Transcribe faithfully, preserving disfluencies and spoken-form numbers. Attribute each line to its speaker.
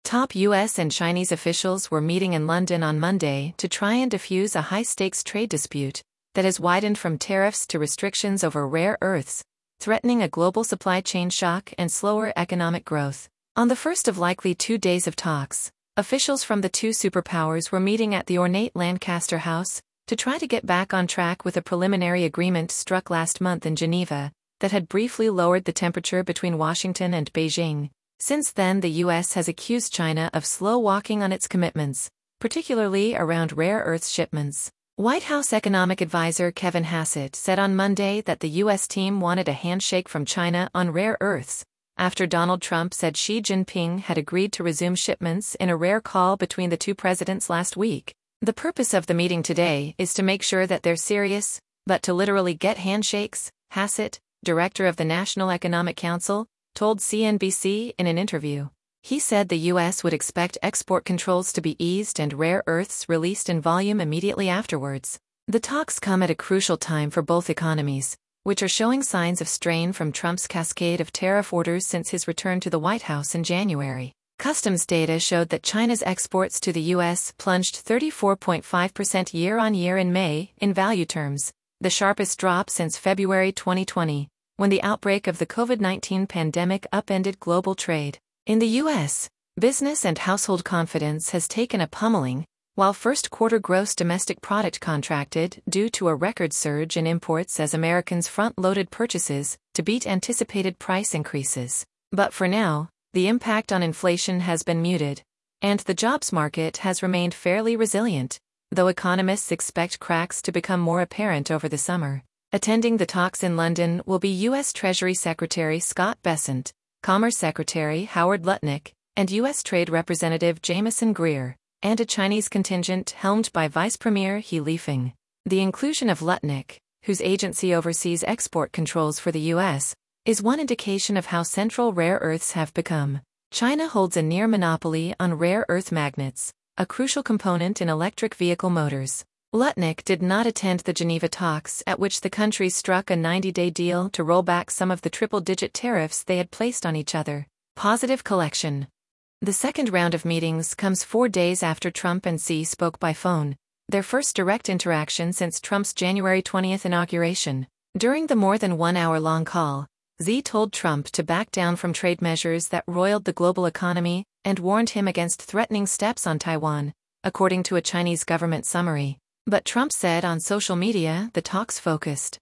Speaker 1: Top U S and Chinese officials were meeting in London on Monday to try and defuse a high-stakes trade dispute that has widened from tariffs to restrictions over rare earths, threatening a global supply chain shock and slower economic growth. On the first of likely two days of talks, officials from the two superpowers were meeting at the ornate Lancaster House to try to get back on track with a preliminary agreement struck last month in Geneva that had briefly lowered the temperature between Washington and Beijing. Since then, the U S has accused China of slow-walking on its commitments, particularly around rare earth shipments. White House economic advisor Kevin Hassett said on Monday that the U S team wanted a handshake from China on rare earths, after Donald Trump said Xi Jinping had agreed to resume shipments in a rare call between the two presidents last week. The purpose of the meeting today is to make sure that they're serious, but to literally get handshakes, Hassett, director of the National Economic Council, told C N B C in an interview. He said the U S would expect export controls to be eased and rare earths released in volume immediately afterwards. The talks come at a crucial time for both economies, which are showing signs of strain from Trump's cascade of tariff orders since his return to the White House in January. Customs data showed that China's exports to the U S plunged thirty-four point five percent year-on-year in May, in value terms, the sharpest drop since February twenty twenty, when the outbreak of the COVID nineteen pandemic upended global trade. In the U S, business and household confidence has taken a pummeling, while first-quarter gross domestic product contracted due to a record surge in imports as Americans front-loaded purchases to beat anticipated price increases. But for now, the impact on inflation has been muted, and the jobs market has remained fairly resilient, though economists expect cracks to become more apparent over the summer. Attending the talks in London will be U S Treasury Secretary Scott Bessent, Commerce Secretary Howard Lutnick, and U S Trade Representative Jamieson Greer, and a Chinese contingent helmed by Vice Premier He Lifeng. The inclusion of Lutnick, whose agency oversees export controls for the U S, is one indication of how central rare earths have become. China holds a near monopoly on rare earth magnets, a crucial component in electric vehicle motors. Lutnick did not attend the Geneva talks at which the countries struck a ninety-day deal to roll back some of the triple-digit tariffs they had placed on each other. Positive collection. The second round of meetings comes four days after Trump and Xi spoke by phone, their first direct interaction since Trump's January twentieth inauguration. During the more than one-hour-long call, Xi told Trump to back down from trade measures that roiled the global economy and warned him against threatening steps on Taiwan, according to a Chinese government summary. But Trump said on social media the talks focused